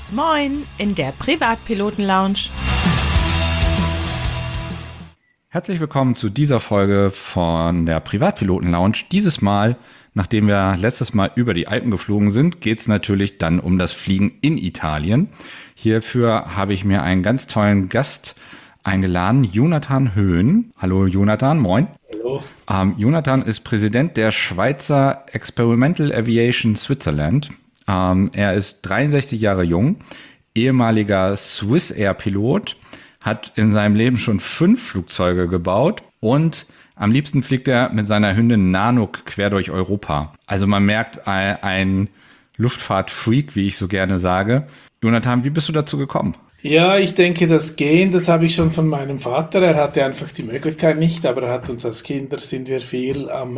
Moin in der Privatpiloten-Lounge. Herzlich willkommen zu dieser Folge von der Privatpiloten-Lounge. Dieses Mal, nachdem wir letztes Mal über die Alpen geflogen sind, geht es natürlich dann um das Fliegen in Italien. Hierfür habe ich mir einen ganz tollen Gast eingeladen, Jonathan Höhn. Hallo Jonathan, moin. Hallo. Jonathan ist Präsident der Schweizer Experimental Aviation Switzerland. Er ist 63 Jahre jung, ehemaliger Swissair-Pilot, hat in seinem Leben schon 5 Flugzeuge gebaut und am liebsten fliegt er mit seiner Hündin Nanook quer durch Europa. Also man merkt, ein Luftfahrtfreak, wie ich so gerne sage. Jonathan, wie bist du dazu gekommen? Ja, ich denke, das Gehen, das habe ich schon von meinem Vater. Er hatte einfach die Möglichkeit nicht, aber er hat uns als Kinder, sind wir viel am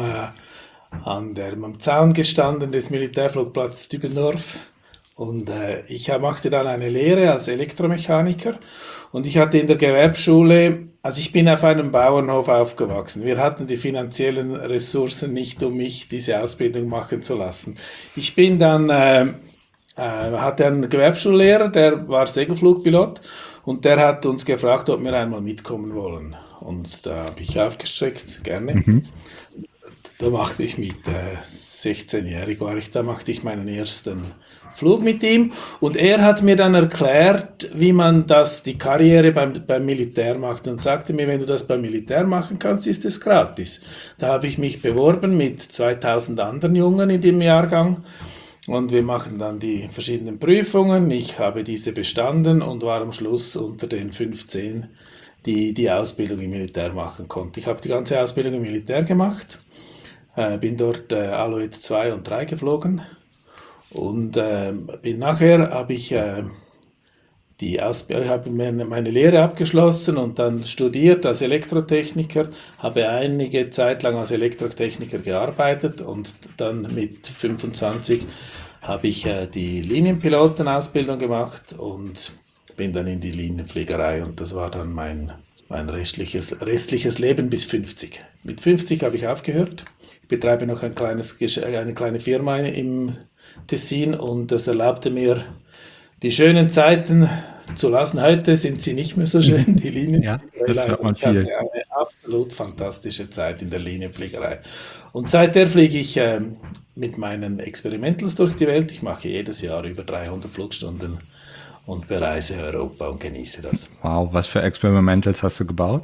Zaun gestanden des Militärflugplatzes Dübendorf. Und ich machte dann eine Lehre als Elektromechaniker. Und ich hatte in der Gewerbeschule, also ich bin auf einem Bauernhof aufgewachsen. Wir hatten die finanziellen Ressourcen nicht, um mich diese Ausbildung machen zu lassen. Ich bin dann, hatte einen Gewerbschullehrer, der war Segelflugpilot. Und der hat uns gefragt, ob wir einmal mitkommen wollen. Und da habe ich aufgestreckt, gerne. Da machte ich mit 16-jährig war ich, da machte ich meinen ersten Flug mit ihm und er hat mir dann erklärt, wie man die Karriere beim Militär macht und sagte mir, wenn du das beim Militär machen kannst, ist es gratis. Da habe ich mich beworben mit 2000 anderen Jungen in dem Jahrgang und wir machen dann die verschiedenen Prüfungen. Ich habe diese bestanden und war am Schluss unter den 15, die Ausbildung im Militär machen konnten. Ich habe die ganze Ausbildung im Militär gemacht. Bin dort Aloid 2 und 3 geflogen und nachher habe ich meine Lehre abgeschlossen und dann studiert als Elektrotechniker, habe einige Zeit lang als Elektrotechniker gearbeitet und dann mit 25 habe ich die Linienpilotenausbildung gemacht und bin dann in die Linienfliegerei und das war dann mein restliches Leben bis 50. Mit 50 habe ich aufgehört. Ich betreibe noch eine kleine Firma im Tessin und das erlaubte mir, die schönen Zeiten zu lassen. Heute sind sie nicht mehr so schön, die Linienfliegerei. Ja, das hört man ich hatte viel. eine absolut fantastische Zeit in der Linienfliegerei. Und seither fliege ich mit meinen Experimentals durch die Welt. Ich mache jedes Jahr über 300 Flugstunden und bereise Europa und genieße das. Wow, was für Experimentals hast du gebaut?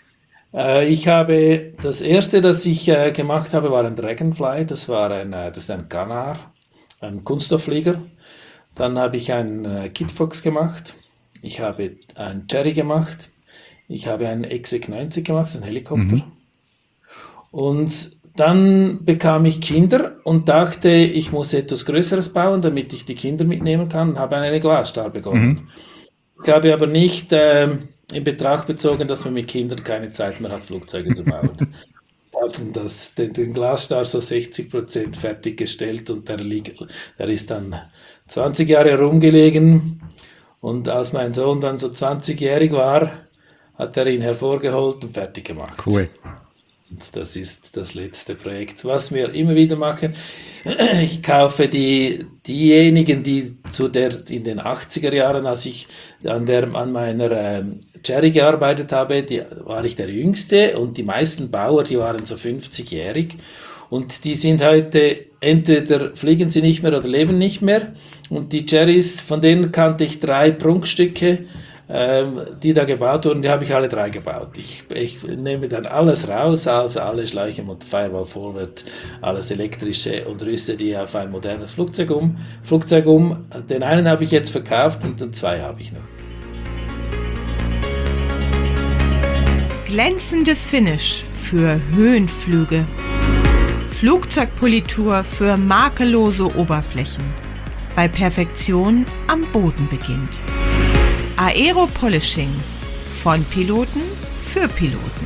Das erste, das ich gemacht habe, war ein Dragonfly. Das ist ein Ganar, ein Kunststoffflieger. Dann habe ich einen Kitfox gemacht. Ich habe einen Cherry gemacht. Ich habe einen Exec 90 gemacht, das ist ein Helikopter. Und dann bekam ich Kinder und dachte, ich muss etwas Größeres bauen, damit ich die Kinder mitnehmen kann und habe eine Glasstar begonnen. Ich habe aber nicht in Betracht bezogen, dass man mit Kindern keine Zeit mehr hat, Flugzeuge zu bauen. Wir hatten den Glasstar so 60% fertiggestellt und der ist dann 20 Jahre rumgelegen und als mein Sohn dann so 20-jährig war, hat er ihn hervorgeholt und fertig gemacht. Cool. Das ist das letzte Projekt, was wir immer wieder machen. Ich kaufe diejenigen, die in den 80er Jahren, als ich an meiner Cherry gearbeitet habe, war ich der Jüngste und die meisten Bauer, die waren so 50-jährig und die sind heute, entweder fliegen sie nicht mehr oder leben nicht mehr und die Cherrys, von denen kannte ich 3 Prunkstücke, die da gebaut wurden, die habe ich alle 3 gebaut. Ich nehme dann alles raus, also alle Schläuche und Firewall Forward, alles elektrische und rüste die auf ein modernes Flugzeug um. Den einen habe ich jetzt verkauft und den 2 habe ich noch. Glänzendes Finish für Höhenflüge. Flugzeugpolitur für makellose Oberflächen. Weil Perfektion am Boden beginnt. Aero-Polishing von Piloten für Piloten.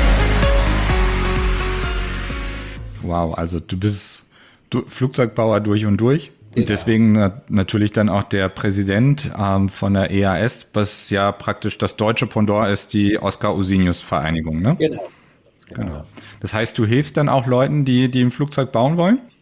Wow, also du bist Flugzeugbauer durch und durch. Und deswegen natürlich dann auch der Präsident von der EAS, was ja praktisch das deutsche Pendant ist, die Oskar-Usinius-Vereinigung, ne? Genau. Genau. Das heißt, du hilfst dann auch Leuten, die ein Flugzeug bauen wollen?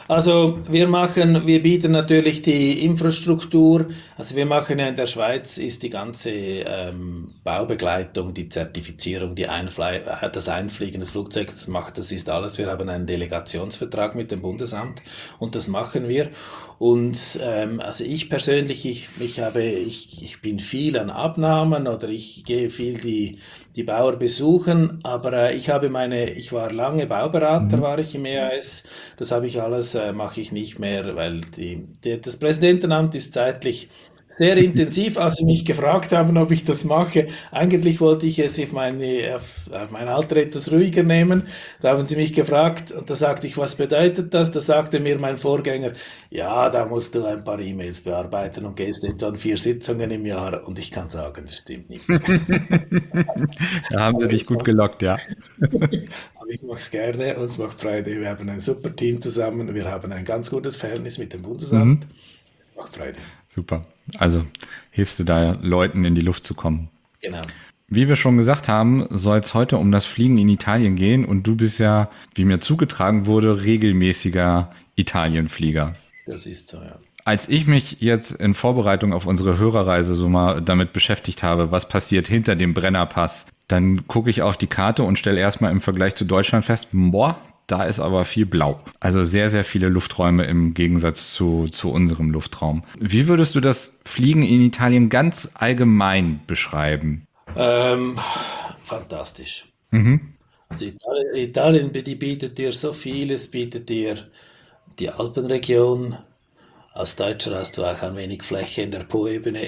Also wir bieten natürlich die Infrastruktur, also wir machen ja in der Schweiz ist die ganze Baubegleitung, die Zertifizierung, das Einfliegen des Flugzeugs macht, das ist alles. Wir haben einen Delegationsvertrag mit dem Bundesamt und das machen wir. Und also ich persönlich, ich bin viel an Abnahmen oder ich gehe viel die Bauer besuchen, aber ich war lange Bauberater, Mhm. war ich im EAS. Das habe ich alles, mache ich nicht mehr, weil das Präsidentenamt ist zeitlich sehr intensiv, als Sie mich gefragt haben, ob ich das mache. Eigentlich wollte ich es auf mein Alter etwas ruhiger nehmen. Da haben Sie mich gefragt und da sagte ich, was bedeutet das? Da sagte mir mein Vorgänger, ja, da musst du ein paar E-Mails bearbeiten und gehst etwa an 4 Sitzungen im Jahr. Und ich kann sagen, das stimmt nicht. Da haben sie Aber dich ich gut mache es gelockt, ja. aber ich mache es gerne und es macht Freude. Wir haben ein super Team zusammen. Wir haben ein ganz gutes Verhältnis mit dem Bundesamt. Mhm. Es macht Freude. Super. Also hilfst du da Leuten in die Luft zu kommen. Genau. Wie wir schon gesagt haben, soll es heute um das Fliegen in Italien gehen und du bist ja, wie mir zugetragen wurde, regelmäßiger Italienflieger. Das ist so, ja. Als ich mich jetzt in Vorbereitung auf unsere Hörerreise so mal damit beschäftigt habe, was passiert hinter dem Brennerpass, dann gucke ich auf die Karte und stelle erstmal im Vergleich zu Deutschland fest, boah, da ist aber viel blau. Also sehr, sehr viele Lufträume im Gegensatz zu unserem Luftraum. Wie würdest du das Fliegen in Italien ganz allgemein beschreiben? Ähm, fantastisch. Mhm. Also Italien, die bietet dir so viel. Es bietet dir die Alpenregion. Als Deutscher hast du auch ein wenig Fläche in der Po-Ebene.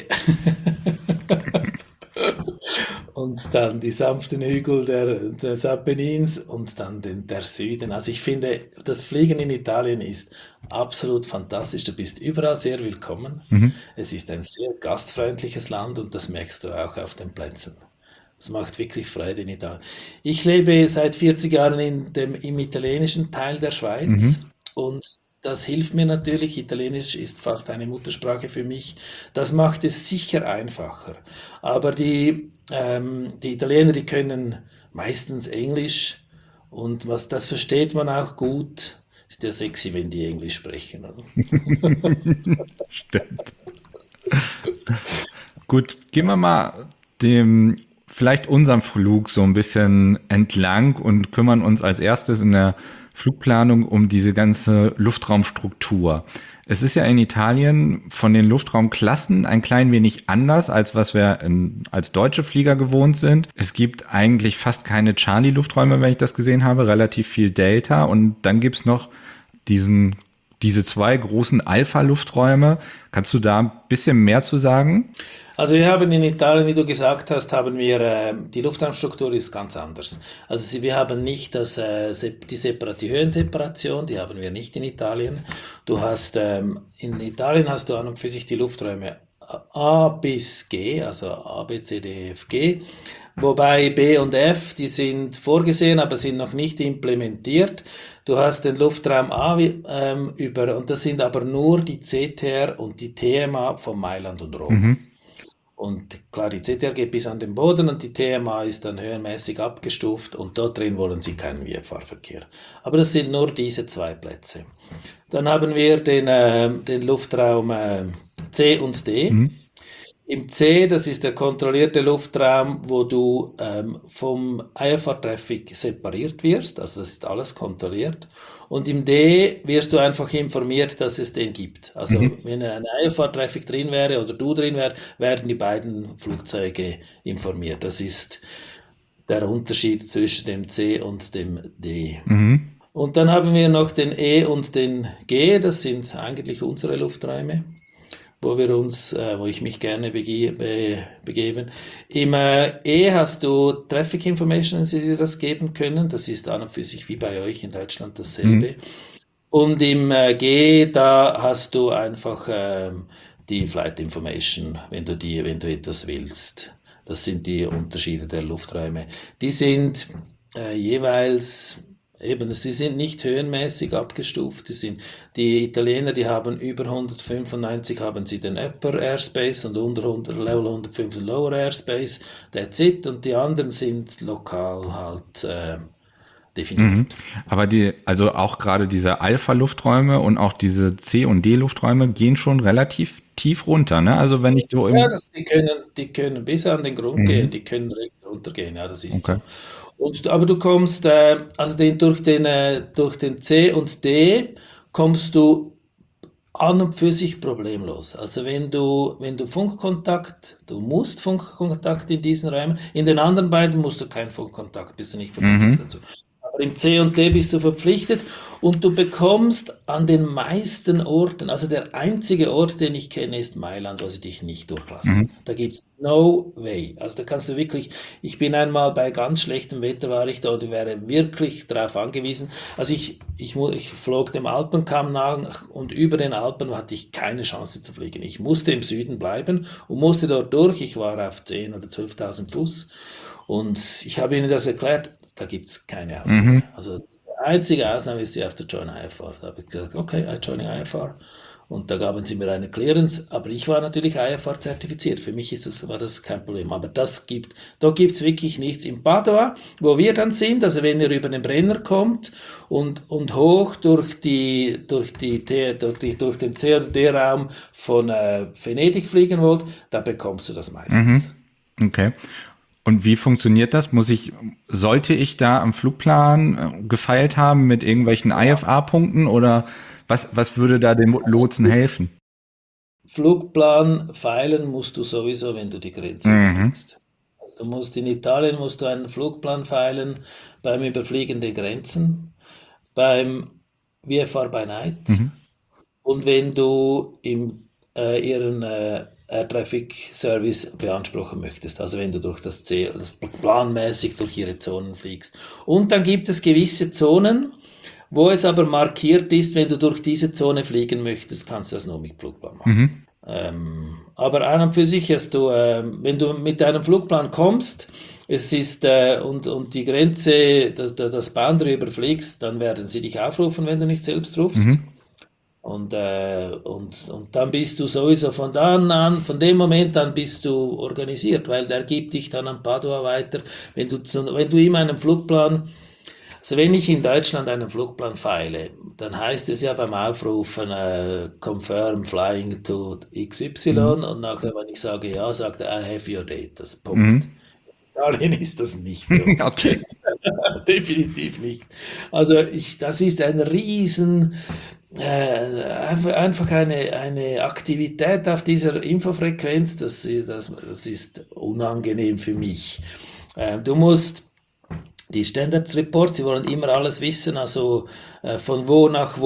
Und dann die sanften Hügel des Apennins und dann der Süden. Also ich finde, das Fliegen in Italien ist absolut fantastisch. Du bist überall sehr willkommen. Mhm. Es ist ein sehr gastfreundliches Land und das merkst du auch auf den Plätzen. Es macht wirklich Freude in Italien. Ich lebe seit 40 Jahren im italienischen Teil der Schweiz Mhm. und das hilft mir natürlich. Italienisch ist fast eine Muttersprache für mich. Das macht es sicher einfacher. Aber die Italiener, die können meistens Englisch und das versteht man auch gut. Ist ja sexy, wenn die Englisch sprechen. Oder? Stimmt. Gut, gehen wir mal dem, vielleicht unserem Flug so ein bisschen entlang und kümmern uns als erstes in der Flugplanung um diese ganze Luftraumstruktur. Es ist ja in Italien von den Luftraumklassen ein klein wenig anders, als was wir als deutsche Flieger gewohnt sind. Es gibt eigentlich fast keine Charlie-Lufträume, wenn ich das gesehen habe, relativ viel Delta und dann gibt's noch diese zwei großen Alpha-Lufträume. Kannst du da ein bisschen mehr zu sagen? Also wir haben in Italien, wie du gesagt hast, die Luftraumstruktur ist ganz anders. Also wir haben nicht die Höhenseparation, die haben wir nicht in Italien. In Italien hast du an und für sich die Lufträume A bis G, also A, B, C, D, E, F, G. Wobei B und F, die sind vorgesehen, aber sind noch nicht implementiert. Du hast den Luftraum A und das sind aber nur die CTR und die TMA von Mailand und Rom. Mhm. Und klar, die CTR geht bis an den Boden und die TMA ist dann höhenmäßig abgestuft und dort drin wollen sie keinen VFR-Verkehr. Aber das sind nur diese zwei Plätze. Dann haben wir den Luftraum C und D. Mhm. Im C, das ist der kontrollierte Luftraum, wo du vom IFR-Traffic separiert wirst, also das ist alles kontrolliert. Und im D wirst du einfach informiert, dass es den gibt. Also Mhm. wenn ein IFR-Traffic drin wäre oder du drin wär, werden die beiden Flugzeuge informiert. Das ist der Unterschied zwischen dem C und dem D. Mhm. Und dann haben wir noch den E und den G, das sind eigentlich unsere Lufträume wo ich mich gerne begeben. Im E hast du Traffic Information, die dir das geben können. Das ist an und für sich wie bei euch in Deutschland dasselbe. Mhm. Und im G, da hast du einfach die Flight Information, wenn du etwas willst. Das sind die Unterschiede der Lufträume. Die sind jeweils eben, sie sind nicht höhenmäßig abgestuft. Die Italiener, die haben über 195 haben sie den Upper Airspace und unter 100, Level 105 Lower Airspace. That's it. Und die anderen sind lokal halt definiert Mhm. wird. Aber also auch gerade diese Alpha-Lufträume und auch diese C- und D-Lufträume gehen schon relativ tief runter, ne? Also wenn ich so Ja, im, die können bis an den Grund gehen, mhm. die können recht runtergehen, ja, das ist Okay. so. Aber du kommst, also durch den C und D kommst du an und für sich problemlos. Also wenn du Funkkontakt, du musst Funkkontakt in diesen Räumen, in den anderen beiden musst du keinen Funkkontakt, bist du nicht verpflichtet Mhm. dazu. Aber im C und D bist du verpflichtet und du bekommst an den meisten Orten, also der einzige Ort, den ich kenne, ist Mailand, wo sie dich nicht durchlassen. Mhm. Da gibt's no way. Also da kannst du wirklich, ich bin einmal bei ganz schlechtem Wetter war ich da und ich wäre wirklich darauf angewiesen. Also ich flog dem Alpenkamm nach und über den Alpen hatte ich keine Chance zu fliegen. Ich musste im Süden bleiben und musste dort durch. Ich war auf 10.000 oder 12.000 Fuß und ich habe ihnen das erklärt, da gibt es keine Mhm. Ausnahme. Also die einzige Ausnahme ist, you have to join IFR. Da habe ich gesagt, okay, I join IFR. Und da gaben sie mir eine Clearance, aber ich war natürlich IFR zertifiziert. Für mich war das kein Problem. Aber da gibt es wirklich nichts. In Padua, wo wir dann sind, also wenn ihr über den Brenner kommt und hoch durch den CRD-Raum von Venedig fliegen wollt, da bekommst du das Mhm. meistens. Okay. Und wie funktioniert das? Sollte ich da am Flugplan gefeilt haben mit irgendwelchen Ja. IFA-Punkten oder was würde da dem Also Lotsen helfen? Flugplan feilen musst du sowieso, wenn du die Grenze Mhm. überfliegst. Also in Italien musst du einen Flugplan feilen beim Überfliegen der Grenzen, beim VFR by Night Mhm. und wenn du ihren Air Traffic Service beanspruchen möchtest, also wenn du durch das Ziel, also planmäßig durch ihre Zonen fliegst. Und dann gibt es gewisse Zonen, wo es aber markiert ist, wenn du durch diese Zone fliegen möchtest, kannst du das nur mit Flugplan machen. Mhm. Aber an und für sich hast du, wenn du mit deinem Flugplan kommst, und die Grenze, das Boundary überfliegst, dann werden sie dich aufrufen, wenn du nicht selbst rufst. Mhm. Und dann bist du sowieso von dem Moment an bist du organisiert, weil der gibt dich dann an Padua weiter. Wenn du ihm einen Flugplan, also wenn ich in Deutschland einen Flugplan feile, dann heißt es ja beim Aufrufen confirm flying to Mhm. XY und nachher, wenn ich sage ja, sagt er I have your data. Punkt. Mhm. In Italien ist das nicht so. Okay. Definitiv nicht. Also das ist ein Riesen, einfach eine Aktivität auf dieser Infofrequenz, das ist unangenehm für mich. Du musst die Standards Reports, sie wollen immer alles wissen, also von wo nach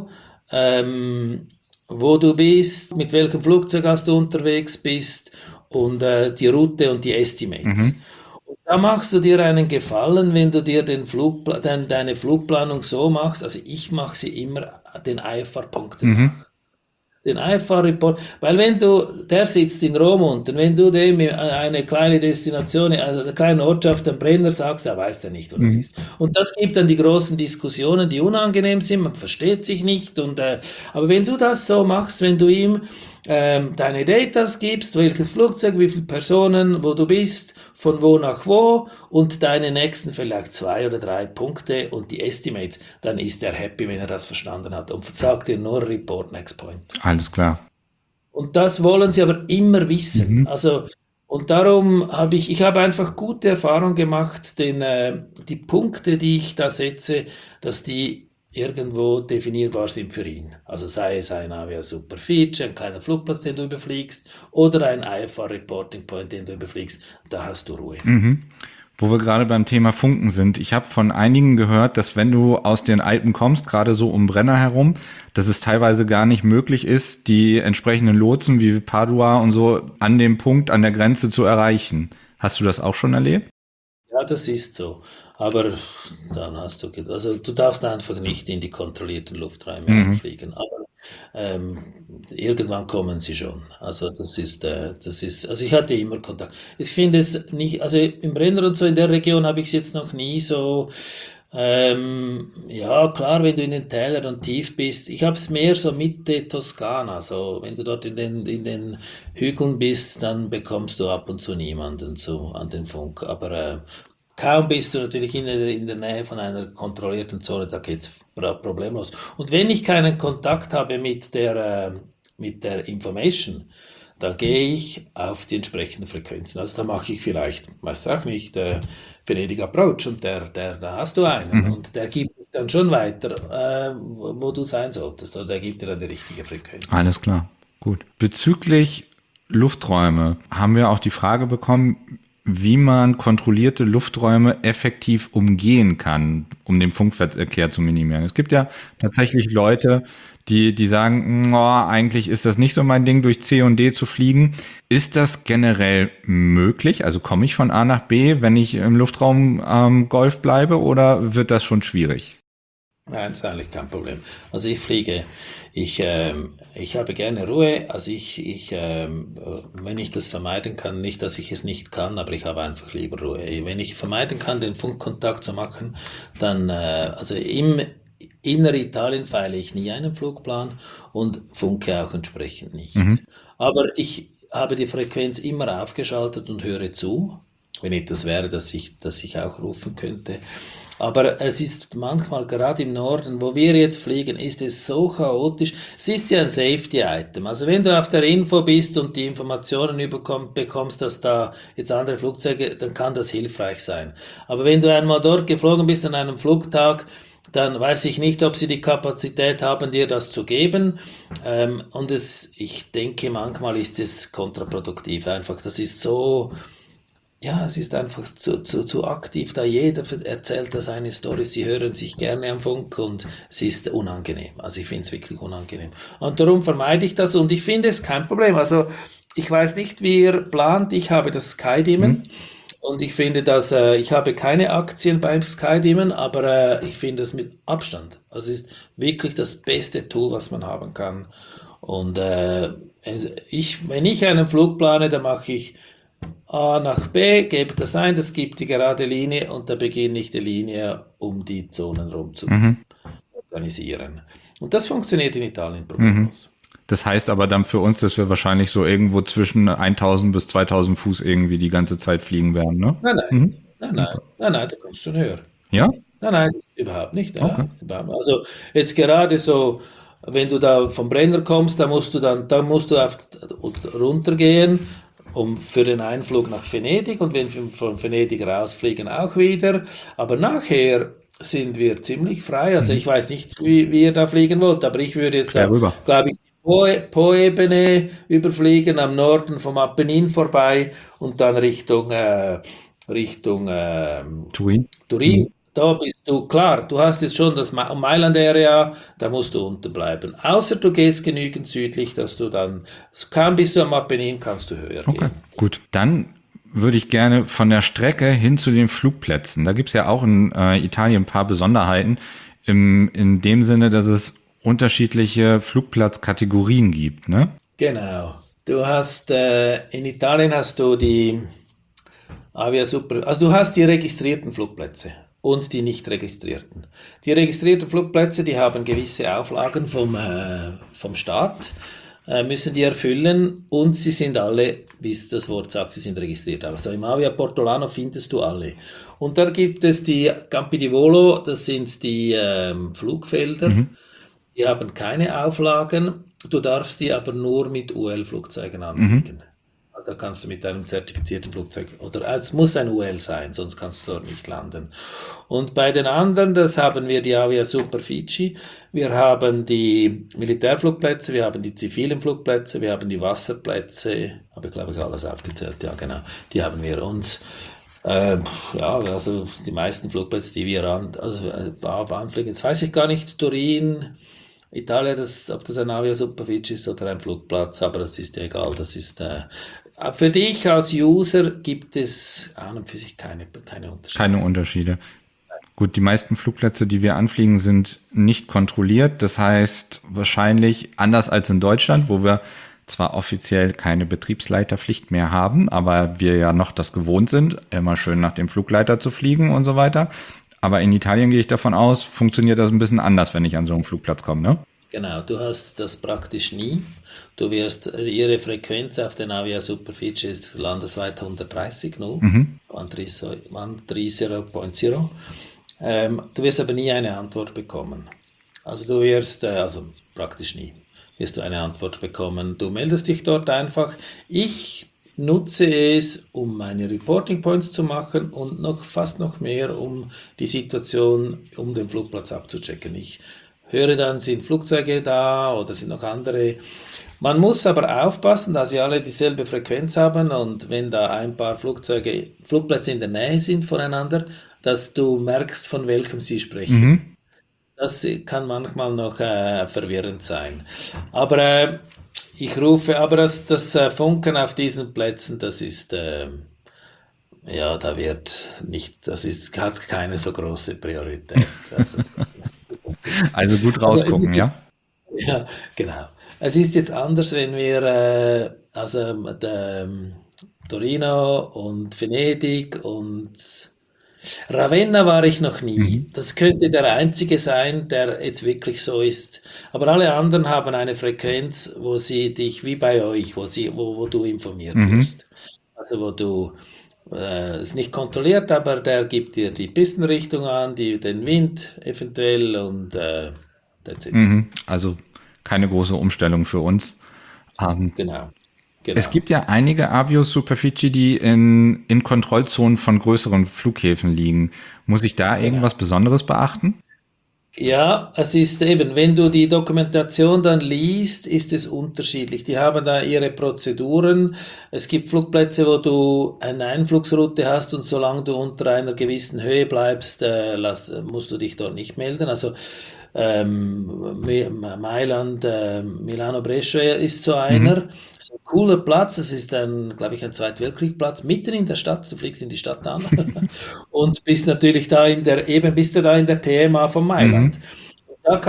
ähm, wo du bist, mit welchem Flugzeug hast du unterwegs bist und die Route und die Estimates. Mhm. Und da machst du dir einen Gefallen, wenn du dir deine Flugplanung so machst, also ich mache sie immer den IFR-Punkten Mhm. nach. Den IFR-Report, weil der sitzt in Rom und wenn du dem eine kleine Destination, also eine kleine Ortschaft, den Brenner sagst, er weiß ja nicht, wo das Mhm. ist. Und das gibt dann die großen Diskussionen, die unangenehm sind, man versteht sich nicht. Aber wenn du das so machst, wenn du ihm deine Datas gibst, welches Flugzeug, wie viele Personen, wo du bist, von wo nach wo und deine nächsten vielleicht 2 oder 3 Punkte und die Estimates, dann ist er happy, wenn er das verstanden hat und sagt dir nur Report next point. Alles klar. Und das wollen sie aber immer wissen. Mhm. Also, und darum ich habe einfach gute Erfahrung gemacht, denn die Punkte, die ich da setze, dass die irgendwo definierbar sind für ihn. Also sei es ein Avia Super Feature, ein kleiner Flugplatz, den du überfliegst, oder ein IFR Reporting Point, den du überfliegst, da hast du Ruhe. Mhm. Wo wir gerade beim Thema Funken sind. Ich habe von einigen gehört, dass wenn du aus den Alpen kommst, gerade so um Brenner herum, dass es teilweise gar nicht möglich ist, die entsprechenden Lotsen wie Padua und so an dem Punkt an der Grenze zu erreichen. Hast du das auch schon erlebt? Ja, das ist so. Aber dann also du darfst einfach nicht in die kontrollierten Lufträume Mhm. einfliegen. Aber irgendwann kommen sie schon. Also also ich hatte immer Kontakt. Ich finde es nicht, also im Brenner und so in der Region habe ich es jetzt noch nie so, ja klar, wenn du in den Tälern und tief bist. Ich habe es mehr so Mitte Toskana, so wenn du dort in den Hügeln bist, dann bekommst du ab und zu niemanden an den Funk. Aber kaum bist du natürlich in der Nähe von einer kontrollierten Zone, da geht's problemlos. Und wenn ich keinen Kontakt habe mit der Information, dann gehe ich auf die entsprechenden Frequenzen. Also da mache ich vielleicht, weiß auch nicht, Venedig Approach und da hast du einen und der gibt dann schon weiter, wo du sein solltest, oder der gibt dir dann die richtige Frequenz. Alles klar, gut. Bezüglich Lufträume haben wir auch die Frage bekommen, wie man kontrollierte Lufträume effektiv umgehen kann, um den Funkverkehr zu minimieren. Es gibt ja tatsächlich Leute, die sagen, oh, eigentlich ist das nicht so mein Ding, durch C und D zu fliegen. Ist das generell möglich? Also komme ich von A nach B, wenn ich im Luftraum Golf bleibe, oder wird das schon schwierig? Nein, das ist eigentlich kein Problem. Also ich fliege, ich habe gerne Ruhe, also wenn ich das vermeiden kann, nicht, dass ich es nicht kann, aber ich habe einfach lieber Ruhe. Wenn ich vermeiden kann, den Funkkontakt zu machen, dann, also im Inneritalien feile ich nie einen Flugplan und funke auch entsprechend nicht. Aber ich habe die Frequenz immer aufgeschaltet und höre zu, wenn etwas wäre, dass ich auch rufen könnte. Aber es ist manchmal, gerade im Norden, wo wir jetzt fliegen, ist es so chaotisch. Es ist ja ein Safety-Item. Also wenn du auf der Info bist und die Informationen bekommst, dass da jetzt andere Flugzeuge, dann kann das hilfreich sein. Aber wenn du einmal dort geflogen bist an einem Flugtag, dann weiß ich nicht, ob sie die Kapazität haben, dir das zu geben. Und ich denke, manchmal ist es kontraproduktiv einfach. Das ist so, ja, es ist einfach zu aktiv, da jeder erzählt da seine Story, sie hören sich gerne am Funk und es ist unangenehm. Also ich finde es wirklich unangenehm. Und darum vermeide ich das und ich finde es kein Problem. Also ich weiß nicht, wie ihr plant, ich habe das Skydimmen. Und ich finde, dass ich habe keine Aktien beim Skydimmen, aber ich finde es mit Abstand. Also es ist wirklich das beste Tool, was man haben kann. Und wenn ich einen Flug plane, dann mache ich A nach B, gebe das ein, das gibt die gerade Linie und da beginne ich die Linie, um die Zonen rum zu organisieren. Und das funktioniert in Italien problemlos. Das heißt aber dann für uns, dass wir wahrscheinlich so irgendwo zwischen 1000 bis 2000 Fuß irgendwie die ganze Zeit fliegen werden, ne? Nein, du kommst schon höher. Ja? Nein, das überhaupt nicht. Ja. Okay. Also jetzt gerade so, wenn du da vom Brenner kommst, da musst du runtergehen, für den Einflug nach Venedig und wenn wir von Venedig rausfliegen auch wieder. Aber nachher sind wir ziemlich frei. Also ich weiß nicht, wie ihr da fliegen wollt, aber ich würde jetzt da, glaube ich, Po-Ebene überfliegen, am Norden vom Apennin vorbei und dann Richtung Turin. Da bist du, klar, du hast jetzt schon das Mailand-Area, da musst du unten bleiben. Außer du gehst genügend südlich, dass du dann, kaum bist du am Apennin, kannst du höher gehen. Gut. Dann würde ich gerne von der Strecke hin zu den Flugplätzen. Da gibt es ja auch in Italien ein paar Besonderheiten, in dem Sinne, dass es unterschiedliche Flugplatzkategorien gibt, ne? Genau. Du hast, in Italien hast du die also du hast die registrierten Flugplätze und die nicht registrierten. Die registrierten Flugplätze, die haben gewisse Auflagen vom Staat, müssen die erfüllen und sie sind alle, wie es das Wort sagt, sie sind registriert. Also im Avia Portolano findest du alle. Und dann gibt es die Campi di Volo, das sind die Flugfelder. Die haben keine Auflagen, du darfst die aber nur mit UL-Flugzeugen anfliegen. Also da kannst du mit einem zertifizierten Flugzeug, oder es muss ein UL sein, sonst kannst du dort nicht landen. Und bei den anderen, das haben wir die Avia Superfici, wir haben die Militärflugplätze, wir haben die zivilen Flugplätze, wir haben die Wasserplätze, habe ich glaube ich alles aufgezählt, ja genau, die haben wir uns. Also die meisten Flugplätze, die wir anfliegen, jetzt weiß ich gar nicht, Turin, Italien, ob das ein Avia Superfici ist oder ein Flugplatz, aber das ist ja egal, das ist für dich als User gibt es an und für sich keine Unterschiede. Keine Unterschiede. Gut, die meisten Flugplätze, die wir anfliegen, sind nicht kontrolliert. Das heißt, wahrscheinlich anders als in Deutschland, wo wir zwar offiziell keine Betriebsleiterpflicht mehr haben, aber wir ja noch das gewohnt sind, immer schön nach dem Flugleiter zu fliegen und so weiter. Aber in Italien gehe ich davon aus, funktioniert das ein bisschen anders, wenn ich an so einen Flugplatz komme, ne? Genau, du hast das praktisch nie. Du wirst, ihre Frequenz auf den Avia Superficie ist landesweit 130, 0, 130.0. Du wirst aber nie eine Antwort bekommen. Also du wirst, also praktisch nie, wirst du eine Antwort bekommen. Du meldest dich dort einfach. Ich nutze es, um meine Reporting Points zu machen und fast noch mehr, um die Situation um den Flugplatz abzuchecken. Ich höre dann, sind Flugzeuge da oder sind noch andere. Man muss aber aufpassen, dass sie alle dieselbe Frequenz haben und wenn da ein paar Flugplätze in der Nähe sind voneinander, dass du merkst, von welchem sie sprechen. Das kann manchmal noch verwirrend sein. Aber aber das Funken auf diesen Plätzen, das ist, ja, hat keine so große Priorität. Also gut Also es rausgucken, ist ja? ja, genau. Es ist jetzt anders, wenn wir, Torino und Venedig und Ravenna war ich noch nie. Das könnte der einzige sein, der jetzt wirklich so ist. Aber alle anderen haben eine Frequenz, wo sie dich, wie bei euch, wo du informiert wirst. Also wo du ist nicht kontrolliert, aber der gibt dir die Pistenrichtung an, den Wind eventuell und that's it. Also keine große Umstellung für uns. Genau, Es genau. gibt ja einige Avio Superficie, die in Kontrollzonen von größeren Flughäfen liegen. Muss ich da irgendwas Besonderes beachten? Ja, es ist eben, wenn du die Dokumentation dann liest, ist es unterschiedlich. Die haben da ihre Prozeduren. Es gibt Flugplätze, wo du eine Einflugsroute hast und solange du unter einer gewissen Höhe bleibst, musst du dich dort nicht melden. Also Mailand, Milano-Brescia ist so einer. Das ist ein cooler Platz. Das ist glaube ich, ein Zweitweltkriegsplatz mitten in der Stadt. Du fliegst in die Stadt an und bist natürlich bist du da in der TMA von Mailand. Da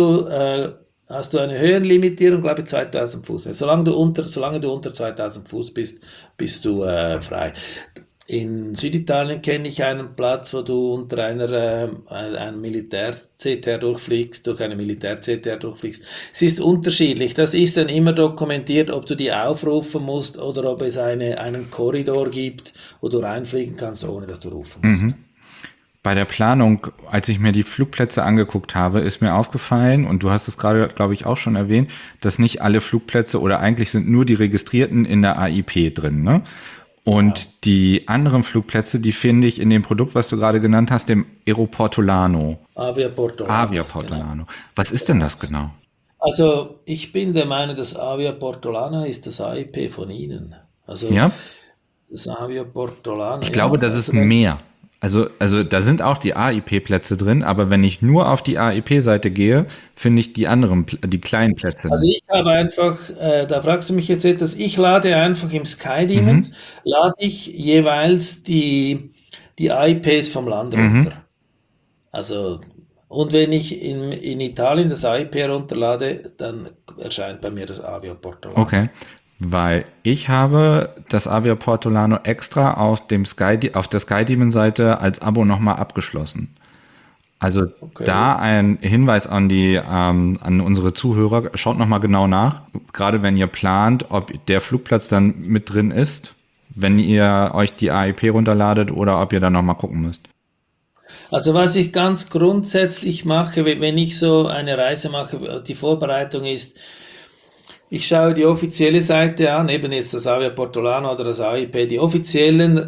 hast du eine Höhenlimitierung, glaube ich, 2000 Fuß. Solange du unter 2000 Fuß bist du frei. In Süditalien kenne ich einen Platz, wo du unter einem Militär-CTR durchfliegst, durch eine Militär-CTR durchfliegst. Es ist unterschiedlich. Das ist dann immer dokumentiert, ob du die aufrufen musst oder ob es einen Korridor gibt, wo du reinfliegen kannst, ohne dass du rufen musst. Bei der Planung, als ich mir die Flugplätze angeguckt habe, ist mir aufgefallen, und du hast es gerade, glaube ich, auch schon erwähnt, dass nicht alle Flugplätze oder eigentlich sind nur die registrierten in der AIP drin, ne? Und die anderen Flugplätze, die finde ich in dem Produkt, was du gerade genannt hast, dem Aeroportolano. Avia Portolano. Avia Portolano. Was ist denn das genau? Also ich bin der Meinung, das Avia Portolano ist das AIP von Ihnen. Also Ja? das Avia Portolano, Ich glaube, das ist mehr. Also da sind auch die AIP-Plätze drin, aber wenn ich nur auf die AIP-Seite gehe, finde ich die kleinen Plätze Also nicht. ich habe einfach, da fragst du mich jetzt etwas, ich lade einfach im SkyDemon, lade ich jeweils die AIPs vom Land runter. Also, und wenn ich in Italien das AIP runterlade, dann erscheint bei mir das Avia Portolano. Okay. Weil ich habe das Avia Portolano extra auf der SkyDemon-Seite als Abo nochmal abgeschlossen. Also Okay. da ein Hinweis an unsere Zuhörer, schaut nochmal genau nach, gerade wenn ihr plant, ob der Flugplatz dann mit drin ist, wenn ihr euch die AIP runterladet oder ob ihr da nochmal gucken müsst. Also was ich ganz grundsätzlich mache, wenn ich so eine Reise mache, die Vorbereitung ist, ich schaue die offizielle Seite an, eben jetzt das Avia Portolano oder das AIP, die offiziellen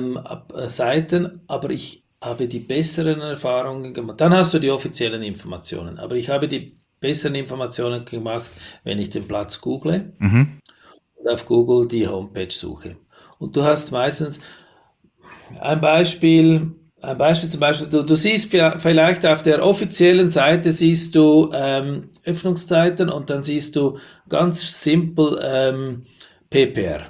Seiten, aber ich habe die besseren Erfahrungen gemacht. Dann hast du die offiziellen Informationen, aber ich habe die besseren Informationen gemacht, wenn ich den Platz google und auf Google die Homepage suche. Und du hast meistens ein Beispiel zum Beispiel, du siehst vielleicht auf der offiziellen Seite siehst du Öffnungszeiten und dann siehst du ganz simpel PPR.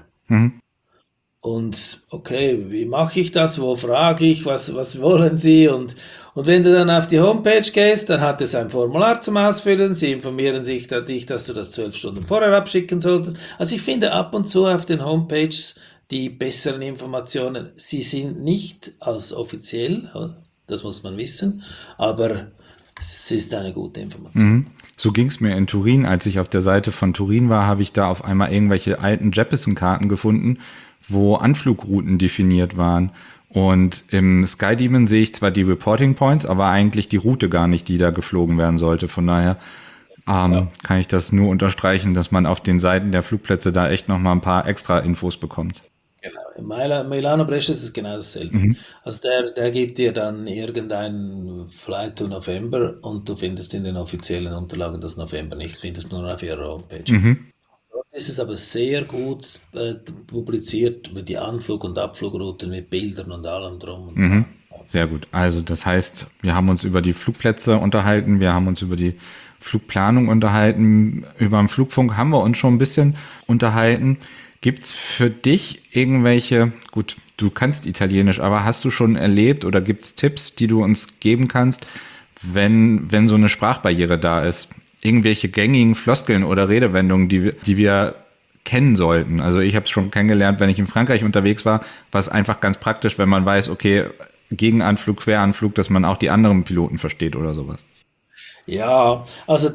Und okay, wie mache ich das? Wo frage ich? Was wollen Sie? Und wenn du dann auf die Homepage gehst, dann hat es ein Formular zum Ausfüllen. Sie informieren dich, dass du das 12 Stunden vorher abschicken solltest. Also ich finde ab und zu auf den Homepages die besseren Informationen. Sie sind nicht als offiziell, das muss man wissen, aber es ist eine gute Information. So ging es mir in Turin. Als ich auf der Seite von Turin war, habe ich da auf einmal irgendwelche alten Jeppesen-Karten gefunden, wo Anflugrouten definiert waren. Und im SkyDemon sehe ich zwar die Reporting Points, aber eigentlich die Route gar nicht, die da geflogen werden sollte. Von daher kann ich das nur unterstreichen, dass man auf den Seiten der Flugplätze da echt noch mal ein paar extra Infos bekommt. Genau. In Milano Brescia ist es genau dasselbe. Also der gibt dir dann irgendein Flight to November und du findest in den offiziellen Unterlagen das November nicht, findest nur auf ihrer Homepage. Dort ist es aber sehr gut publiziert mit die Anflug- und Abflugrouten mit Bildern und allem drum und dran. Sehr gut. Also das heißt, wir haben uns über die Flugplätze unterhalten, wir haben uns über die Flugplanung unterhalten, über den Flugfunk haben wir uns schon ein bisschen unterhalten. Gibt's für dich irgendwelche, gut, du kannst Italienisch, aber hast du schon erlebt oder gibt's Tipps, die du uns geben kannst, wenn so eine Sprachbarriere da ist? Irgendwelche gängigen Floskeln oder Redewendungen, die wir kennen sollten. Also ich habe es schon kennengelernt, wenn ich in Frankreich unterwegs war, war es einfach ganz praktisch, wenn man weiß, okay, Gegenanflug, Queranflug, dass man auch die anderen Piloten versteht oder sowas. Ja, also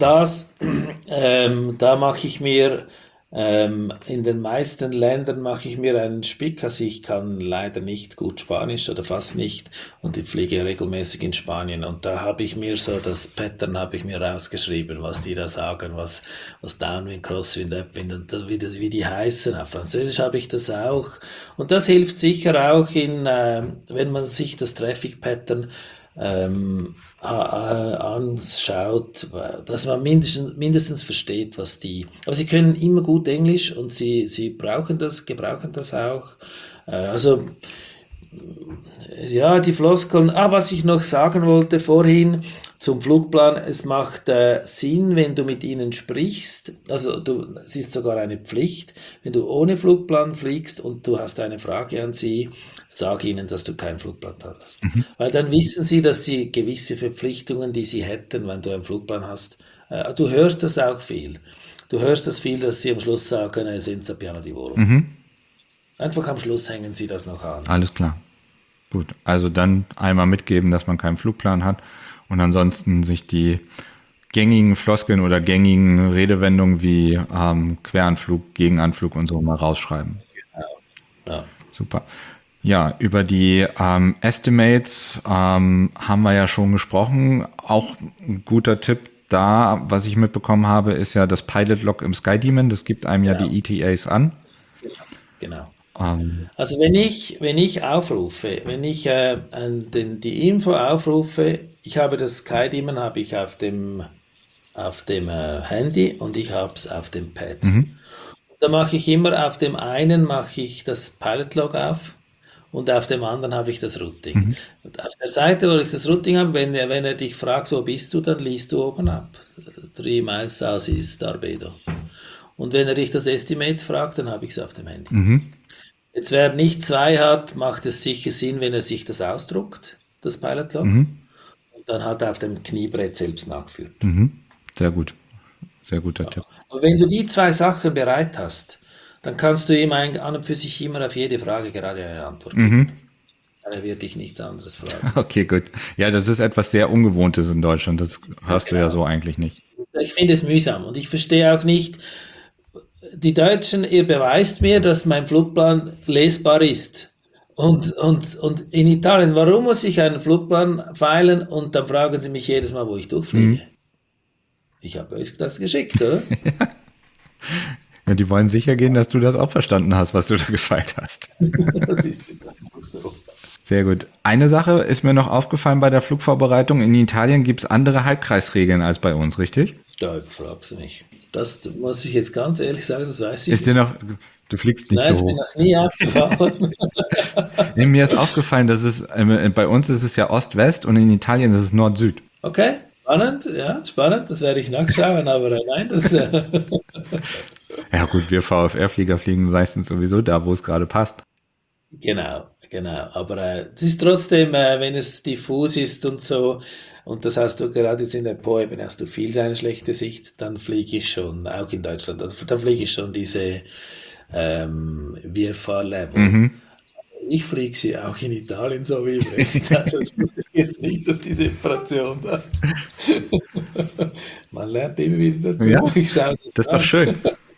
da mache ich mir in den meisten Ländern mache ich mir einen Spick. Also ich kann leider nicht gut Spanisch oder fast nicht und ich fliege regelmäßig in Spanien und da habe ich mir so das Pattern habe ich mir rausgeschrieben, was die da sagen, was Downwind, Crosswind, Upwind und wie die heißen. Auf Französisch habe ich das auch und das hilft sicher auch wenn man sich das Traffic Pattern anschaut, dass man mindestens versteht, aber sie können immer gut Englisch und sie gebrauchen das auch. Also, ja, die Floskeln. Was ich noch sagen wollte vorhin zum Flugplan, es macht Sinn, wenn du mit ihnen sprichst. Also es ist sogar eine Pflicht, wenn du ohne Flugplan fliegst und du hast eine Frage an sie, sag ihnen, dass du keinen Flugplan hast. Weil dann wissen sie, dass sie gewisse Verpflichtungen, die sie hätten, wenn du einen Flugplan hast, du hörst das auch viel. Du hörst das viel, dass sie am Schluss sagen, senza piano di volo. Einfach am Schluss hängen sie das noch an. Alles klar. Gut, also dann einmal mitgeben, dass man keinen Flugplan hat und ansonsten sich die gängigen Floskeln oder gängigen Redewendungen wie Queranflug, Gegenanflug und so mal rausschreiben. Ja. Super. Ja, über die Estimates haben wir ja schon gesprochen. Auch ein guter Tipp da, was ich mitbekommen habe, ist ja das Pilot-Log im SkyDemon. Das gibt einem ja die ETAs an. Genau. Also wenn ich aufrufe, wenn ich die Info aufrufe, ich habe das SkyDemon habe ich auf dem Handy und ich habe es auf dem Pad. Da mache ich immer auf dem einen mache ich das Pilot-Log auf und auf dem anderen habe ich das Routing. Und auf der Seite, wo ich das Routing habe, wenn er dich fragt, wo bist du, dann liest du oben ab. 3 miles south ist Darbedo. Und wenn er dich das Estimate fragt, dann habe ich es auf dem Handy. Jetzt, wer nicht 2 hat, macht es sicher Sinn, wenn er sich das ausdruckt, das Pilot-Log, und dann halt auf dem Kniebrett selbst nachführt. Sehr gut. Sehr guter Tipp. Und wenn du die 2 Sachen bereit hast, dann kannst du ihm an und für sich immer auf jede Frage gerade eine Antwort geben. Er wird dich nichts anderes fragen. Okay, gut. Ja, das ist etwas sehr Ungewohntes in Deutschland. Das hörst du ja so eigentlich nicht. Ich finde es mühsam und ich verstehe auch nicht, die Deutschen, ihr beweist mir, dass mein Flugplan lesbar ist. Und in Italien, warum muss ich einen Flugplan feilen und dann fragen sie mich jedes Mal, wo ich durchfliege? Ich habe euch das geschickt, oder? Ja, die wollen sicher gehen, dass du das auch verstanden hast, was du da gefeilt hast. Das ist einfach so. Sehr gut. Eine Sache ist mir noch aufgefallen bei der Flugvorbereitung. In Italien gibt es andere Halbkreisregeln als bei uns, richtig? Da fragst du mich. Das muss ich jetzt ganz ehrlich sagen, das weiß ich Ist dir noch, du fliegst nicht Nein, so ist mir hoch. noch nie aufgefallen. Nee, mir ist aufgefallen, dass es, bei uns ist es ja Ost-West und in Italien ist es Nord-Süd. Okay, spannend, ja, spannend. Das werde ich nachschauen, aber nein, das... Ja gut, wir VfR-Flieger fliegen meistens sowieso da, wo es gerade passt. Genau. Aber es ist trotzdem, wenn es diffus ist und so, und das hast du gerade jetzt in der Po, eben hast du viel eine schlechte Sicht, dann fliege ich schon, auch in Deutschland, also dann fliege ich schon diese VFR-Level. ich fliege sie auch in Italien so wie im Rest. Also das wusste ich jetzt nicht, dass die Separation da. Man lernt immer wieder dazu. Ja, Ich schaue das das ist doch an. schön.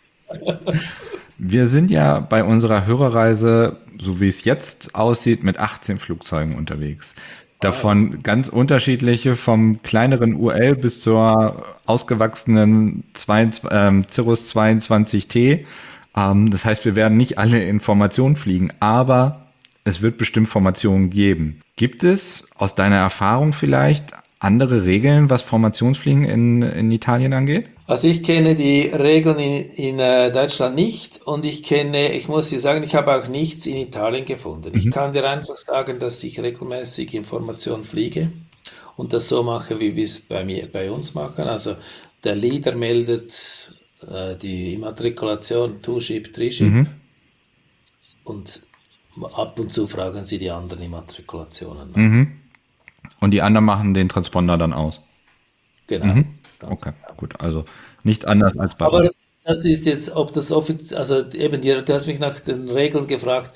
Wir sind ja bei unserer Hörerreise, so wie es jetzt aussieht, mit 18 Flugzeugen unterwegs. Wow. Davon ganz unterschiedliche, vom kleineren UL bis zur ausgewachsenen Cirrus 22T. Das heißt, wir werden nicht alle in Formation fliegen, aber es wird bestimmt Formationen geben. Gibt es aus deiner Erfahrung vielleicht andere Regeln, was Formationsfliegen in Italien angeht? Also ich kenne die Regeln in Deutschland nicht und ich muss dir sagen, ich habe auch nichts in Italien gefunden. Ich Mhm. kann dir einfach sagen, dass ich regelmäßig Informationen fliege und das so mache, wie wir es bei uns machen. Also der Leader meldet die Immatrikulation Two-Ship, Three-Ship Mhm. und ab und zu fragen sie die anderen Immatrikulationen nach. Mhm. Und die anderen machen den Transponder dann aus. Genau, ganz Okay, genau. gut. Also nicht anders als bei uns. Aber das ist jetzt, ob das offiziell, also eben, du hast mich nach den Regeln gefragt,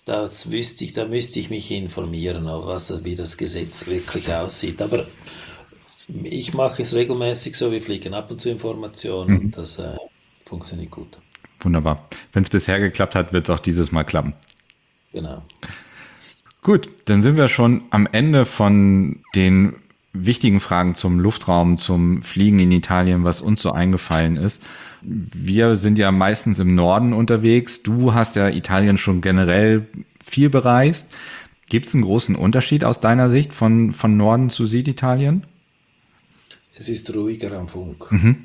da müsste ich mich informieren, wie das Gesetz wirklich aussieht. Aber ich mache es regelmäßig so, wir fliegen ab und zu Informationen Mhm. und das funktioniert gut. Wunderbar. Wenn es bisher geklappt hat, wird es auch dieses Mal klappen. Genau. Gut, dann sind wir schon am Ende von den wichtigen Fragen zum Luftraum, zum Fliegen in Italien, was uns so eingefallen ist. Wir sind ja meistens im Norden unterwegs. Du hast ja Italien schon generell viel bereist. Gibt es einen großen Unterschied aus deiner Sicht von Norden zu Süditalien? Es ist ruhiger am Funk.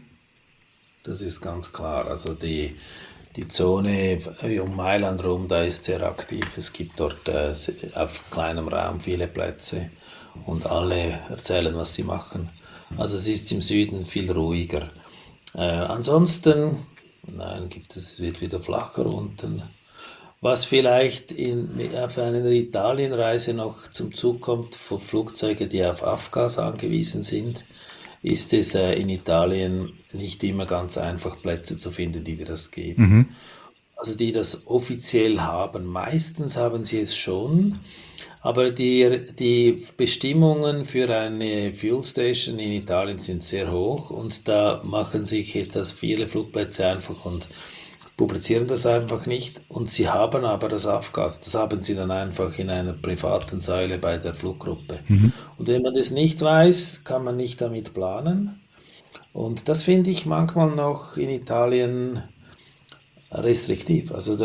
Das ist ganz klar. Also die Zone um Mailand rum, da ist sehr aktiv. Es gibt dort auf kleinem Raum viele Plätze und alle erzählen, was sie machen. Also es ist im Süden viel ruhiger. Ansonsten, nein, es wird wieder flacher unten. Was vielleicht auf einer Italienreise noch zum Zug kommt, für Flugzeuge, die auf Afgas angewiesen sind, ist es in Italien nicht immer ganz einfach, Plätze zu finden, die dir das geben. Mhm. Also die das offiziell haben. Meistens haben sie es schon, aber die Bestimmungen für eine Fuel Station in Italien sind sehr hoch und da machen sich etwas viele Flugplätze einfach und publizieren das einfach nicht. Und sie haben aber das Afgas, das haben sie dann einfach in einer privaten Säule bei der Fluggruppe. Und wenn man das nicht weiß, kann man nicht damit planen. Und das finde ich manchmal noch in Italien restriktiv. Also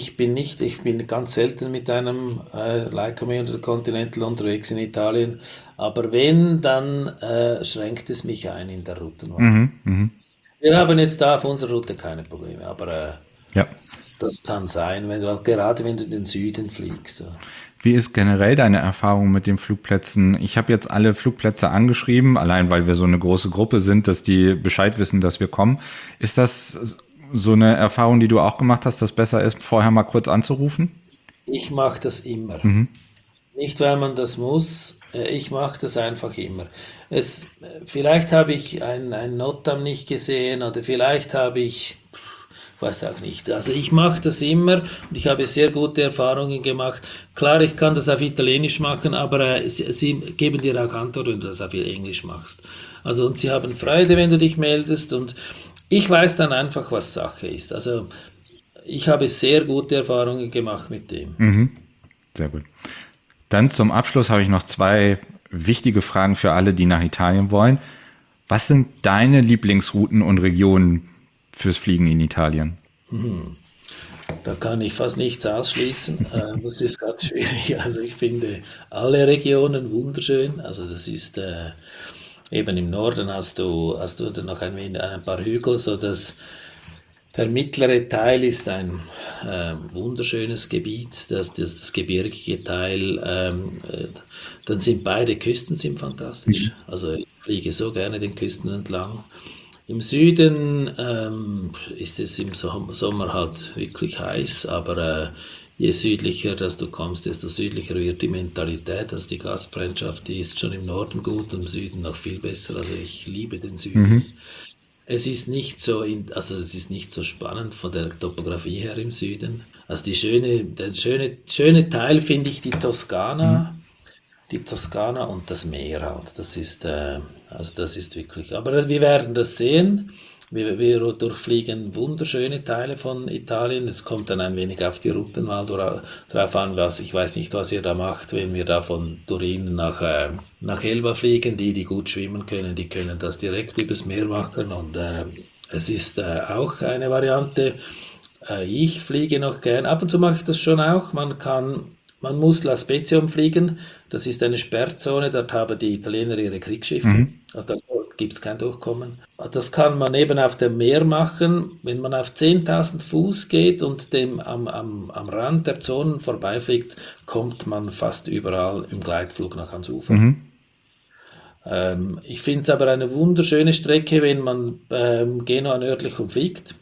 ich bin ganz selten mit einem Leica Continental unterwegs in Italien, aber wenn, dann schränkt es mich ein in der Routenwahl. Mhm. Mhm. Wir haben jetzt da auf unserer Route keine Probleme, aber Ja. das kann sein, gerade wenn du in den Süden fliegst. Ja. Wie ist generell deine Erfahrung mit den Flugplätzen? Ich habe jetzt alle Flugplätze angeschrieben, allein weil wir so eine große Gruppe sind, dass die Bescheid wissen, dass wir kommen. Ist das so eine Erfahrung, die du auch gemacht hast, dass besser ist, vorher mal kurz anzurufen? Ich mache das immer. Mhm. Nicht, weil man das muss, ich mache das einfach immer. Vielleicht habe ich ein Notam nicht gesehen oder vielleicht habe ich, weiß auch nicht. Also ich mache das immer und ich habe sehr gute Erfahrungen gemacht. Klar, ich kann das auf Italienisch machen, aber sie geben dir auch Antwort, wenn du das auf Englisch machst. Also und sie haben Freude, wenn du dich meldest und ich weiß dann einfach, was Sache ist. Also ich habe sehr gute Erfahrungen gemacht mit dem. Sehr gut. Dann zum Abschluss habe ich noch zwei wichtige Fragen für alle, die nach Italien wollen. Was sind deine Lieblingsrouten und Regionen fürs Fliegen in Italien? Da kann ich fast nichts ausschließen. Das ist ganz schwierig. Also ich finde alle Regionen wunderschön. Also das ist eben im Norden hast du dann noch ein paar Hügel, so dass der mittlere Teil ist ein wunderschönes Gebiet, das gebirgige Teil, dann sind beide Küsten sind fantastisch. Also ich fliege so gerne den Küsten entlang. Im Süden ist es im Sommer halt wirklich heiß, aber je südlicher dass du kommst, desto südlicher wird die Mentalität. Also die Gastfreundschaft, die ist schon im Norden gut und im Süden noch viel besser. Also ich liebe den Süden. es ist nicht so, also es ist nicht so spannend von der Topografie her im Süden. Also der schöne Teil finde ich die Toskana und das Meer halt. Also das ist wirklich. Aber wir werden das sehen. Wir durchfliegen wunderschöne Teile von Italien. Es kommt dann ein wenig auf die Routen mal drauf an, ich weiß nicht, was ihr da macht, wenn wir da von Turin nach Elba fliegen. Die gut schwimmen können, die können das direkt übers Meer machen. Und es ist auch eine Variante. Ich fliege noch gern. Ab und zu mache ich das schon auch. Man muss La Spezia umfliegen. Das ist eine Sperrzone. Dort haben die Italiener ihre Kriegsschiffe. Also da gibt es kein Durchkommen. Das kann man eben auf dem Meer machen. Wenn man auf 10.000 Fuß geht und am Rand der Zonen vorbeifliegt, kommt man fast überall im Gleitflug noch ans Ufer. Ich finde es aber eine wunderschöne Strecke, wenn man Genua nördlich umfliegt.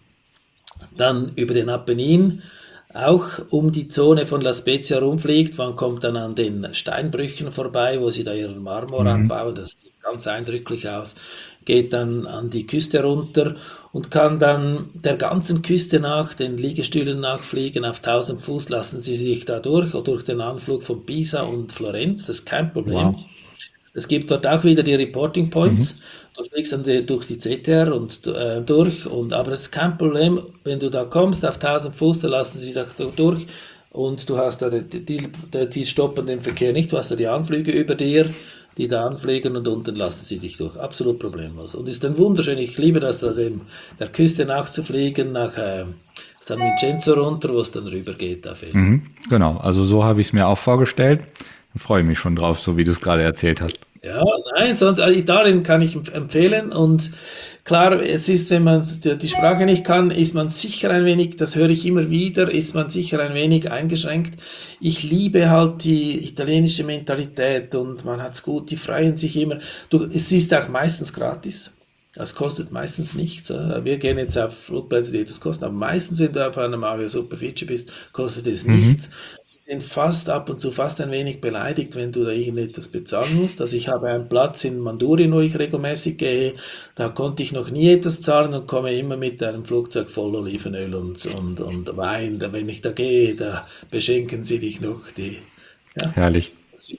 Dann über den Apennin auch um die Zone von La Spezia rumfliegt. Man kommt dann an den Steinbrüchen vorbei, wo sie da ihren Marmor anbauen. Das sieht ganz eindrücklich aus. Geht dann an die Küste runter und kann dann der ganzen Küste nach, den Liegestühlen nachfliegen. Auf 1000 Fuß lassen sie sich da durch den Anflug von Pisa und Florenz. Das ist kein Problem. Wow. Es gibt dort auch wieder die Reporting Points. Du fliegst dann durch die ZR und durch. Aber es ist kein Problem, wenn du da kommst auf 1000 Fuß, dann lassen sie sich da durch und du hast da die stoppen den Verkehr nicht. Du hast da die Anflüge über dir, die da anfliegen und unten lassen sie dich durch. Absolut problemlos. Und es ist dann wunderschön. Ich liebe das, der Küste nachzufliegen, nach San Vincenzo runter, wo es dann rüber geht. Genau, also so habe ich es mir auch vorgestellt. Da freue ich mich schon drauf, so wie du es gerade erzählt hast. Ja, nein, sonst Italien kann ich empfehlen und klar, es ist, wenn man die Sprache nicht kann, ist man sicher ein wenig, das höre ich immer wieder, ist man sicher ein wenig eingeschränkt. Ich liebe halt die italienische Mentalität und man hat's gut, die freuen sich immer. Es ist auch meistens gratis. Das kostet meistens nichts. Wir gehen jetzt auf Flugplätze, die das kosten, aber meistens, wenn du auf einem Avio Superficie bist, kostet es nichts. Sind ab und zu fast ein wenig beleidigt, wenn du da irgendetwas bezahlen musst. Also ich habe einen Platz in Mandurin, wo ich regelmäßig gehe, da konnte ich noch nie etwas zahlen und komme immer mit einem Flugzeug voll Olivenöl und Wein. Wenn ich da gehe, da beschenken sie dich noch. Herrlich.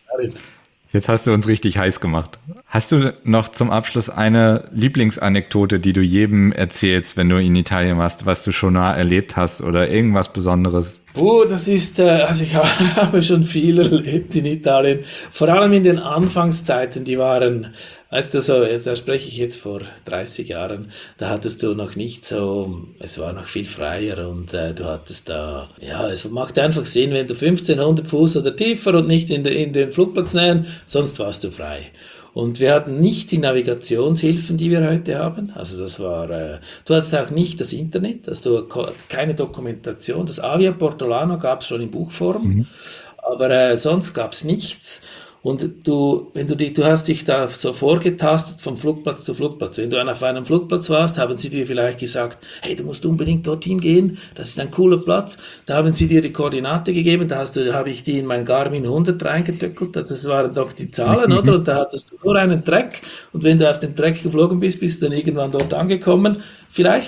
Jetzt hast du uns richtig heiß gemacht. Hast du noch zum Abschluss eine Lieblingsanekdote, die du jedem erzählst, wenn du in Italien warst, was du schon nah erlebt hast oder irgendwas Besonderes? Das ist, also ich habe schon viel erlebt in Italien, vor allem in den Anfangszeiten, die waren, weißt du, da spreche ich jetzt vor 30 Jahren, da hattest du noch nicht so, es war noch viel freier und du hattest da, ja, es macht einfach Sinn, wenn du 1500 Fuß oder tiefer und nicht in den Flugplatz nähern, sonst warst du frei. Und wir hatten nicht die Navigationshilfen, die wir heute haben. Also das war, du hattest auch nicht das Internet, also du keine Dokumentation. Das Avia Portolano gab es schon in Buchform, aber sonst gab es nichts. Und du hast dich da so vorgetastet vom Flugplatz zu Flugplatz. Wenn du auf einem Flugplatz warst, haben sie dir vielleicht gesagt, hey, du musst unbedingt dorthin gehen, das ist ein cooler Platz. Da haben sie dir die Koordinate gegeben, habe ich die in mein Garmin 100 reingetöckelt, das waren doch die Zahlen, oder? Und da hattest du nur einen Track und wenn du auf den Track geflogen bist, bist du dann irgendwann dort angekommen. Vielleicht.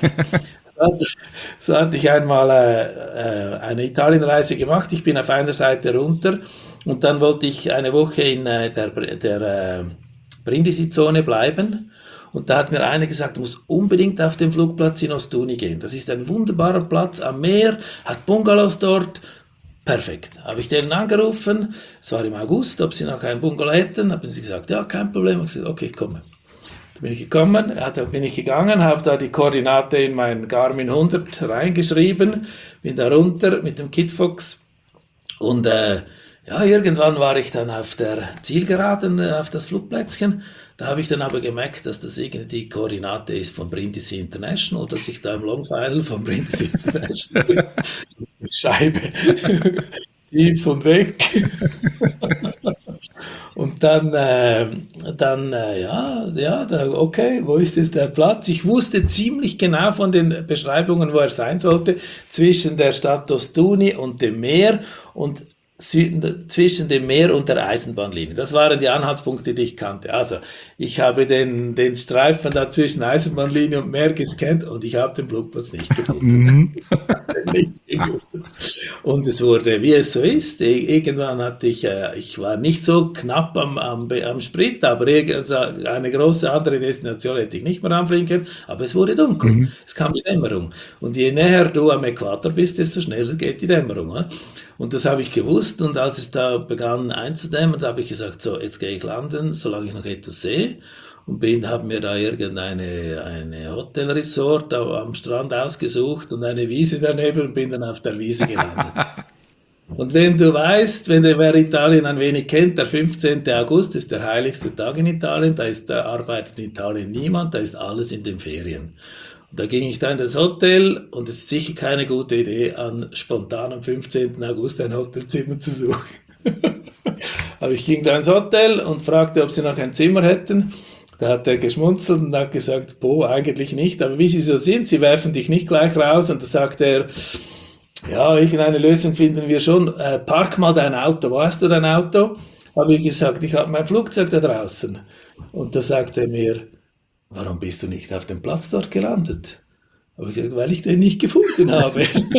So hatte ich einmal eine Italienreise gemacht. Ich bin auf einer Seite runter und dann wollte ich eine Woche in der Brindisi-Zone bleiben. Und da hat mir einer gesagt, du musst unbedingt auf den Flugplatz in Ostuni gehen. Das ist ein wunderbarer Platz am Meer, hat Bungalows dort. Perfekt. Habe ich denen angerufen, es war im August, ob sie noch einen Bungalow hätten. Haben sie gesagt, ja, kein Problem. Ich gesagt, okay, ich komme. Da bin ich gekommen, bin ich gegangen, habe da die Koordinate in mein Garmin 100 reingeschrieben, bin da runter mit dem Kitfox und irgendwann war ich dann auf der Zielgeraden, auf das Flugplätzchen. Da habe ich dann aber gemerkt, dass das irgendwie die Koordinate ist von Brindisi International, dass ich da im Long Final von Brindisi International Scheibe tief und weg. Und dann, okay, wo ist jetzt der Platz? Ich wusste ziemlich genau von den Beschreibungen, wo er sein sollte, zwischen der Stadt Ostuni und dem Meer. Und zwischen dem Meer und der Eisenbahnlinie. Das waren die Anhaltspunkte, die ich kannte. Also, ich habe den Streifen da zwischen Eisenbahnlinie und Meer gescannt und ich habe den Flugplatz nicht gefunden. Und es wurde, wie es so ist, irgendwann hatte ich war nicht so knapp am Sprit, aber eine große andere Destination hätte ich nicht mehr anfliegen können, aber es wurde dunkel. Es kam die Dämmerung. Und je näher du am Äquator bist, desto schneller geht die Dämmerung. Ne? Und das habe ich gewusst, und als es da begann einzudämmern, da habe ich gesagt, so, jetzt gehe ich landen, solange ich noch etwas sehe, und habe mir da eine Hotelresort am Strand ausgesucht und eine Wiese daneben und bin dann auf der Wiese gelandet. Und wenn du weißt, wer Italien ein wenig kennt, der 15. August ist der heiligste Tag in Italien, da arbeitet in Italien niemand, da ist alles in den Ferien. Da ging ich dann in das Hotel, und es ist sicher keine gute Idee, spontan am 15. August ein Hotelzimmer zu suchen. Aber ich ging da ins Hotel und fragte, ob sie noch ein Zimmer hätten. Da hat er geschmunzelt und hat gesagt, eigentlich nicht, aber wie sie so sind, sie werfen dich nicht gleich raus. Und da sagt er, ja, irgendeine Lösung finden wir schon, park mal dein Auto. Wo hast du dein Auto? Habe ich gesagt, ich habe mein Flugzeug da draußen. Und da sagt er mir, warum bist du nicht auf dem Platz dort gelandet? Aber ich gesagt, weil ich den nicht gefunden habe.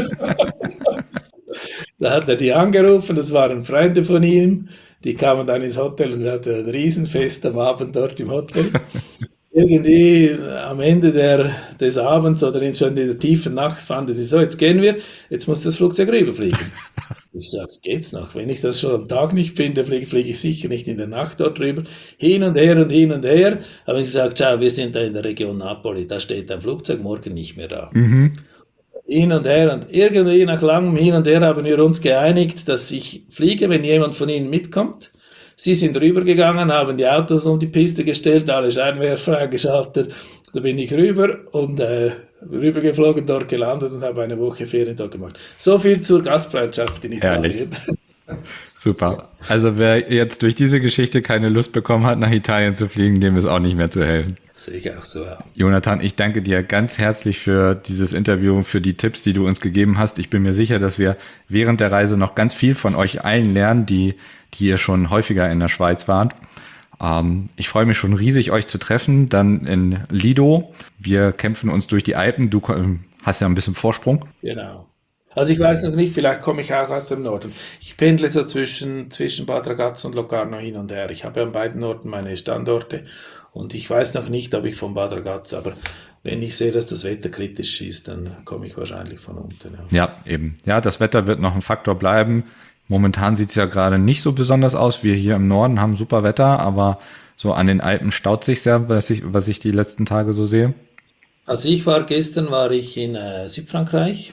Da hat er die angerufen, das waren Freunde von ihm, die kamen dann ins Hotel und wir hatten ein Riesenfest am Abend dort im Hotel. Irgendwie am Ende des Abends oder schon in der tiefen Nacht fanden sie so, jetzt gehen wir, jetzt muss das Flugzeug rüberfliegen. Ich sage, geht's noch? Wenn ich das schon am Tag nicht finde, fliege ich sicher nicht in der Nacht dort rüber. Hin und her und hin und her. Aber ich gesagt, schau, wir sind da in der Region Napoli, da steht ein Flugzeug morgen nicht mehr da. Hin und her, und irgendwie nach langem Hin und Her haben wir uns geeinigt, dass ich fliege, wenn jemand von ihnen mitkommt. Sie sind rübergegangen, haben die Autos um die Piste gestellt, alle Scheinwerfer eingeschaltet. Da bin ich rüber und rübergeflogen, dort gelandet und habe eine Woche Ferien dort gemacht. So viel zur Gastfreundschaft in Italien. Super. Also wer jetzt durch diese Geschichte keine Lust bekommen hat, nach Italien zu fliegen, dem ist auch nicht mehr zu helfen. Das sehe ich auch so. Ja. Jonathan, ich danke dir ganz herzlich für dieses Interview, für die Tipps, die du uns gegeben hast. Ich bin mir sicher, dass wir während der Reise noch ganz viel von euch allen lernen, die ihr schon häufiger in der Schweiz wart. Ich freue mich schon riesig, euch zu treffen, dann in Lido. Wir kämpfen uns durch die Alpen. Du hast ja ein bisschen Vorsprung. Genau. Also ich weiß noch nicht, vielleicht komme ich auch aus dem Norden. Ich pendle so zwischen Bad Ragaz und Locarno hin und her. Ich habe an beiden Orten meine Standorte und ich weiß noch nicht, ob ich von Bad Ragaz, aber wenn ich sehe, dass das Wetter kritisch ist, dann komme ich wahrscheinlich von unten. Ja, eben. Ja, das Wetter wird noch ein Faktor bleiben. Momentan sieht es ja gerade nicht so besonders aus. Wir hier im Norden haben super Wetter, aber so an den Alpen staut sich sehr, was ich die letzten Tage so sehe. Also gestern war ich in Südfrankreich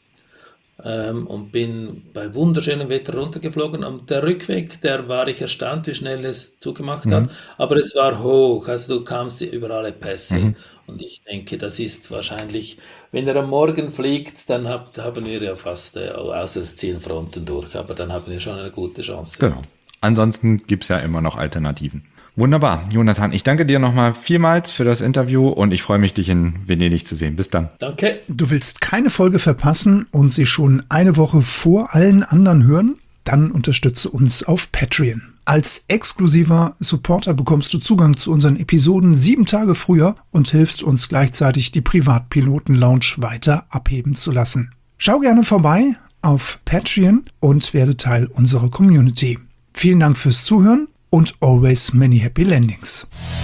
und bin bei wunderschönem Wetter runtergeflogen. Und der Rückweg, der war ich erstaunt, wie schnell es zugemacht hat. Aber es war hoch, also du kamst über alle Pässe. Und ich denke, das ist wahrscheinlich, wenn er am Morgen fliegt, dann haben wir ja fast, außer es ziehen Fronten durch, aber dann haben wir schon eine gute Chance. Genau. Ansonsten gibt es ja immer noch Alternativen. Wunderbar. Jonathan, ich danke dir nochmal vielmals für das Interview und ich freue mich, dich in Venedig zu sehen. Bis dann. Danke. Du willst keine Folge verpassen und sie schon eine Woche vor allen anderen hören? Dann unterstütze uns auf Patreon. Als exklusiver Supporter bekommst du Zugang zu unseren Episoden 7 Tage früher und hilfst uns gleichzeitig, die Privatpiloten-Lounge weiter abheben zu lassen. Schau gerne vorbei auf Patreon und werde Teil unserer Community. Vielen Dank fürs Zuhören und always many happy landings.